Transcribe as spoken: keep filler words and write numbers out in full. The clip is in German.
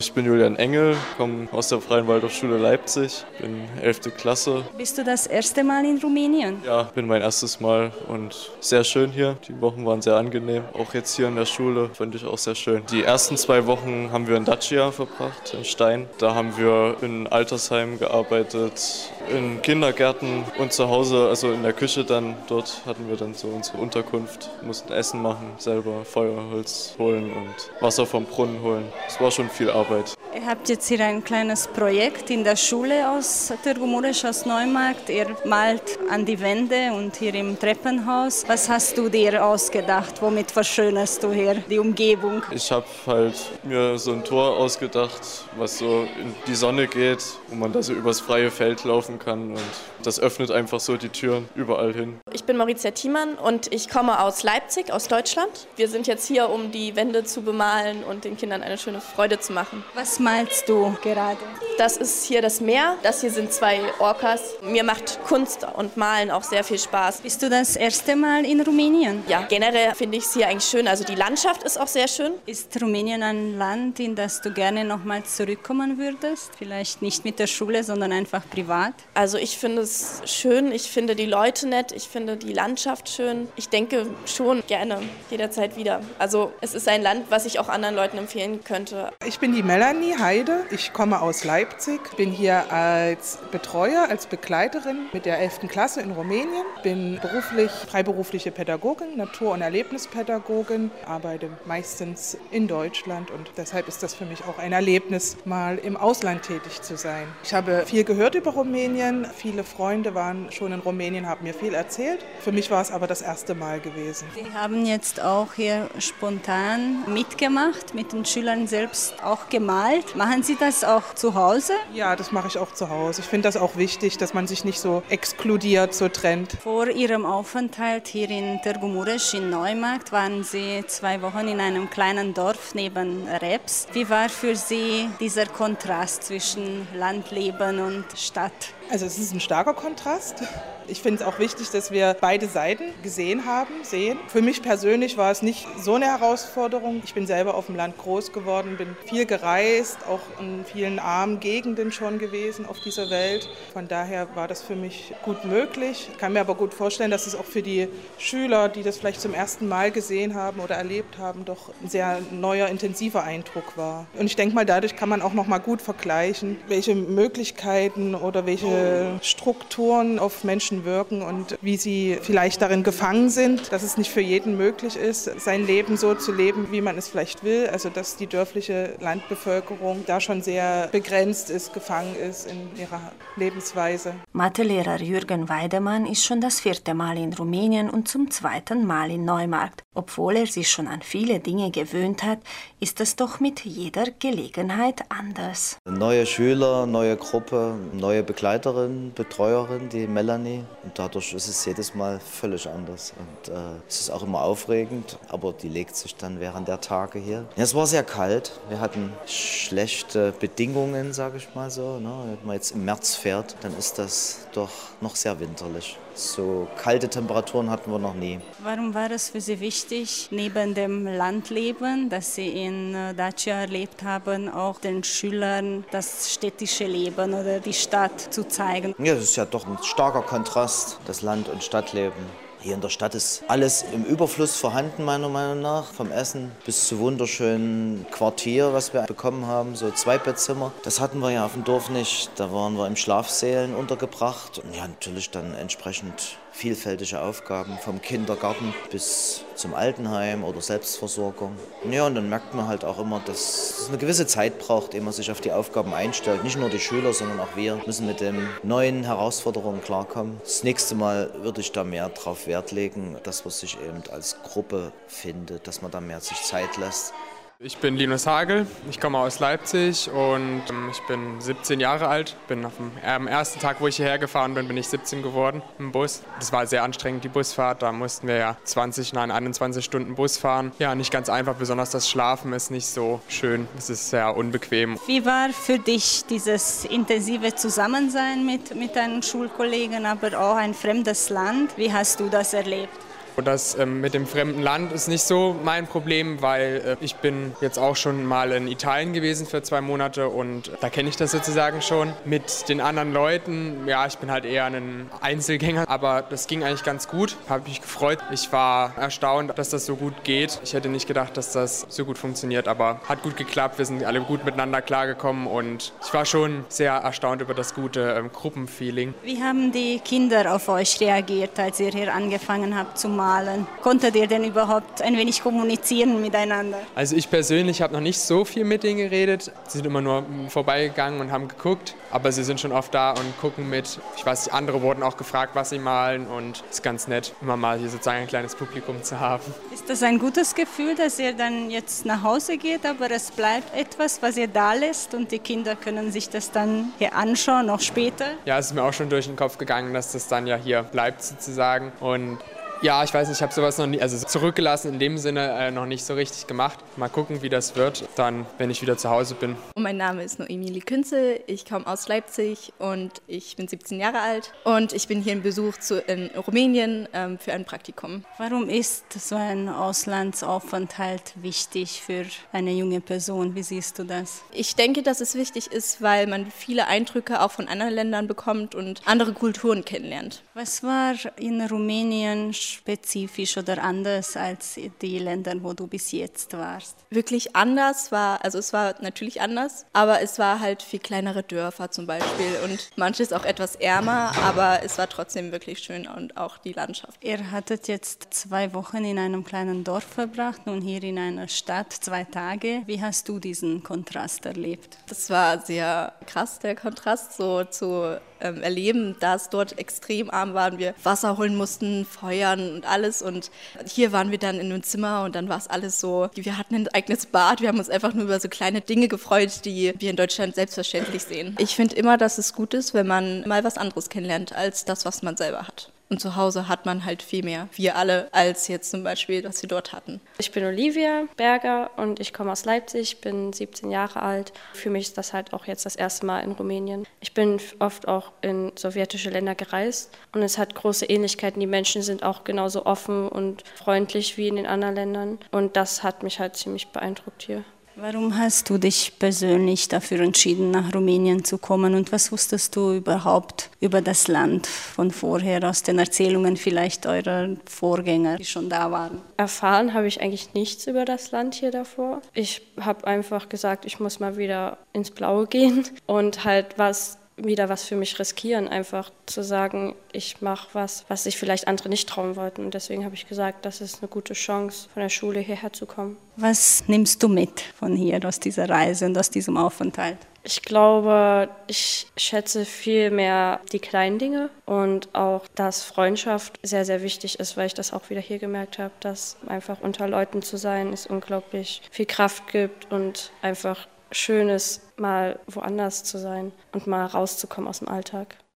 Ich bin Julian Engel, komme aus der Freien Waldorfschule Leipzig, bin elfte Klasse. Bist du das erste Mal in Rumänien? Ja, bin mein erstes Mal und sehr schön hier. Die Wochen waren sehr angenehm. Auch jetzt hier in der Schule fand ich auch sehr schön. Die ersten zwei Wochen haben wir in Dacia verbracht, in Stein. Da haben wir in Altersheimen gearbeitet, in Kindergärten und zu Hause, also in der Küche dann. Dort hatten wir dann so unsere Unterkunft, mussten Essen machen, selber Feuerholz holen und Wasser vom Brunnen holen. Es war schon viel Arbeit. Ihr habt jetzt hier ein kleines Projekt in der Schule aus Târgu Mureș, aus Neumarkt. Ihr malt an die Wände und hier im Treppenhaus. Was hast du dir ausgedacht? Womit verschönerst du hier die Umgebung? Ich habe halt mir so ein Tor ausgedacht, was so in die Sonne geht, wo man da so übers freie Feld laufen kann. Und das öffnet einfach so die Türen überall hin. Ich bin Maurizia Thiemann und ich komme aus Leipzig, aus Deutschland. Wir sind jetzt hier, um die Wände zu bemalen und den Kindern eine schöne Freude zu machen. Was malst du gerade? Das ist hier das Meer, das hier sind zwei Orcas. Mir macht Kunst und Malen auch sehr viel Spaß. Bist du das erste Mal in Rumänien? Ja, generell finde ich es hier eigentlich schön. Also die Landschaft ist auch sehr schön. Ist Rumänien ein Land, in das du gerne nochmal zurückkommen würdest? Vielleicht nicht mit der Schule, sondern einfach privat? Also ich finde es schön, ich finde die Leute nett, ich finde die Landschaft schön. Ich denke schon gerne jederzeit wieder. Also es ist ein Land, was ich auch anderen Leuten empfehlen könnte. Ich bin die Melanie Heide, ich komme aus Leipzig, bin hier als Betreuer, als Begleiterin mit der elften Klasse in Rumänien, bin beruflich freiberufliche Pädagogin, Natur- und Erlebnispädagogin, arbeite meistens in Deutschland und deshalb ist das für mich auch ein Erlebnis, mal im Ausland tätig zu sein. Ich habe viel gehört über Rumänien, viele Freunde waren schon in Rumänien, haben mir viel erzählt. Für mich war es aber das erste Mal gewesen. Sie haben jetzt auch hier spontan mitgemacht, mit den Schülern selbst auch gemalt. Machen Sie das auch zu Hause? Ja, das mache ich auch zu Hause. Ich finde das auch wichtig, dass man sich nicht so exkludiert, so trennt. Vor Ihrem Aufenthalt hier in Târgu Mureș in Neumarkt waren Sie zwei Wochen in einem kleinen Dorf neben Reps. Wie war für Sie dieser Kontrast zwischen Landleben und Stadt? Also es ist ein starker Kontrast. Ich finde es auch wichtig, dass wir beide Seiten gesehen haben, sehen. Für mich persönlich war es nicht so eine Herausforderung. Ich bin selber auf dem Land groß geworden, bin viel gereist, auch in vielen armen Gegenden schon gewesen auf dieser Welt. Von daher war das für mich gut möglich. Ich kann mir aber gut vorstellen, dass es auch für die Schüler, die das vielleicht zum ersten Mal gesehen haben oder erlebt haben, doch ein sehr neuer, intensiver Eindruck war. Und ich denke mal, dadurch kann man auch noch mal gut vergleichen, welche Möglichkeiten oder welche Strukturen auf Menschen wirken und wie sie vielleicht darin gefangen sind, dass es nicht für jeden möglich ist, sein Leben so zu leben, wie man es vielleicht will. Also dass die dörfliche Landbevölkerung da schon sehr begrenzt ist, gefangen ist in ihrer Lebensweise. Mathelehrer Jürgen Weidemann ist schon das vierte Mal in Rumänien und zum zweiten Mal in Neumarkt. Obwohl er sich schon an viele Dinge gewöhnt hat, ist es doch mit jeder Gelegenheit anders. Neue Schüler, neue Gruppe, neue Begleiterin, Betreuerin, die Melanie. Und dadurch ist es jedes Mal völlig anders. Und äh, es ist auch immer aufregend, aber die legt sich dann während der Tage hier. Ja, es war sehr kalt. Wir hatten schlechte Bedingungen, sage ich mal so. Ne? Wenn man jetzt im März fährt, dann ist das doch noch sehr winterlich. So kalte Temperaturen hatten wir noch nie. Warum war es für Sie wichtig, neben dem Landleben, das Sie in Dacia erlebt haben, auch den Schülern das städtische Leben oder die Stadt zu zeigen? Ja, das ist ja doch ein starker Kontrast, das Land- und Stadtleben. Hier in der Stadt ist alles im Überfluss vorhanden, meiner Meinung nach. Vom Essen bis zu wunderschönen Quartier, was wir bekommen haben, so Zweibettzimmer. Das hatten wir ja auf dem Dorf nicht. Da waren wir im Schlafsälen untergebracht. Und ja, natürlich dann entsprechend vielfältige Aufgaben, vom Kindergarten bis zum Altenheim oder Selbstversorgung. Ja, und dann merkt man halt auch immer, dass es eine gewisse Zeit braucht, ehe man sich auf die Aufgaben einstellt. Nicht nur die Schüler, sondern auch wir müssen mit den neuen Herausforderungen klarkommen. Das nächste Mal würde ich da mehr drauf Wert legen, dass man sich eben als Gruppe findet, dass man da mehr sich Zeit lässt. Ich bin Linus Hagel, ich komme aus Leipzig und ich bin siebzehn Jahre alt. Bin auf dem, am ersten Tag, wo ich hierher gefahren bin, bin ich siebzehn geworden im Bus. Das war sehr anstrengend, die Busfahrt. Da mussten wir ja zwanzig, nein, einundzwanzig Stunden Bus fahren. Ja, nicht ganz einfach, besonders das Schlafen ist nicht so schön. Es ist sehr unbequem. Wie war für dich dieses intensive Zusammensein mit, mit deinen Schulkollegen, aber auch ein fremdes Land? Wie hast du das erlebt? Und das ähm, mit dem fremden Land ist nicht so mein Problem, weil äh, ich bin jetzt auch schon mal in Italien gewesen für zwei Monate und da kenne ich das sozusagen schon. Mit den anderen Leuten, ja, ich bin halt eher ein Einzelgänger, aber das ging eigentlich ganz gut, habe mich gefreut. Ich war erstaunt, dass das so gut geht. Ich hätte nicht gedacht, dass das so gut funktioniert, aber hat gut geklappt. Wir sind alle gut miteinander klargekommen und ich war schon sehr erstaunt über das gute ähm, Gruppenfeeling. Wie haben die Kinder auf euch reagiert, als ihr hier angefangen habt zu malen? Konntet ihr denn überhaupt ein wenig kommunizieren miteinander? Also ich persönlich habe noch nicht so viel mit denen geredet. Sie sind immer nur vorbeigegangen und haben geguckt, aber sie sind schon oft da und gucken mit. Ich weiß nicht, andere wurden auch gefragt, was sie malen und es ist ganz nett, immer mal hier sozusagen ein kleines Publikum zu haben. Ist das ein gutes Gefühl, dass ihr dann jetzt nach Hause geht, aber es bleibt etwas, was ihr da lässt und die Kinder können sich das dann hier anschauen, auch später? Ja, es ist mir auch schon durch den Kopf gegangen, dass das dann ja hier bleibt sozusagen und ja, ich weiß nicht, ich habe sowas noch nie, also zurückgelassen in dem Sinne äh, noch nicht so richtig gemacht. Mal gucken, wie das wird, dann, wenn ich wieder zu Hause bin. Und mein Name ist Noemi Künzel, ich komme aus Leipzig und ich bin siebzehn Jahre alt und ich bin hier in Besuch zu, in Rumänien ähm, für ein Praktikum. Warum ist so ein Auslandsaufenthalt wichtig für eine junge Person? Wie siehst du das? Ich denke, dass es wichtig ist, weil man viele Eindrücke auch von anderen Ländern bekommt und andere Kulturen kennenlernt. Was war in Rumänien spezifisch oder anders als die Länder, wo du bis jetzt warst? Wirklich anders war, also es war natürlich anders, aber es war halt viel kleinere Dörfer zum Beispiel und manches auch etwas ärmer, aber es war trotzdem wirklich schön und auch die Landschaft. Ihr hattet jetzt zwei Wochen in einem kleinen Dorf verbracht, nun hier in einer Stadt, zwei Tage. Wie hast du diesen Kontrast erlebt? Das war sehr krass, der Kontrast, so zu ähm, erleben, dass dort extrem arm waren, wir Wasser holen mussten, Feuern und alles und hier waren wir dann in einem Zimmer und dann war es alles so, wir hatten ein eigenes Bad, wir haben uns einfach nur über so kleine Dinge gefreut, die wir in Deutschland selbstverständlich sehen. Ich finde immer, dass es gut ist, wenn man mal was anderes kennenlernt, als das, was man selber hat. Und zu Hause hat man halt viel mehr, wir alle, als jetzt zum Beispiel, was wir dort hatten. Ich bin Olivia Berger und ich komme aus Leipzig, bin siebzehn Jahre alt. Für mich ist das halt auch jetzt das erste Mal in Rumänien. Ich bin oft auch in sowjetische Länder gereist und es hat große Ähnlichkeiten. Die Menschen sind auch genauso offen und freundlich wie in den anderen Ländern und das hat mich halt ziemlich beeindruckt hier. Warum hast du dich persönlich dafür entschieden, nach Rumänien zu kommen und was wusstest du überhaupt über das Land von vorher, aus den Erzählungen vielleicht eurer Vorgänger, die schon da waren? Erfahren habe ich eigentlich nichts über das Land hier davor. Ich habe einfach gesagt, ich muss mal wieder ins Blaue gehen und halt was wieder was für mich riskieren, einfach zu sagen, ich mache was, was sich vielleicht andere nicht trauen wollten. Und deswegen habe ich gesagt, das ist eine gute Chance, von der Schule hierher zu kommen. Was nimmst du mit von hier, aus dieser Reise und aus diesem Aufenthalt? Ich glaube, ich schätze viel mehr die kleinen Dinge und auch, dass Freundschaft sehr, sehr wichtig ist, weil ich das auch wieder hier gemerkt habe, dass einfach unter Leuten zu sein, es unglaublich viel Kraft gibt und einfach schön ist, mal woanders zu sein und mal rauszukommen aus dem Alltag.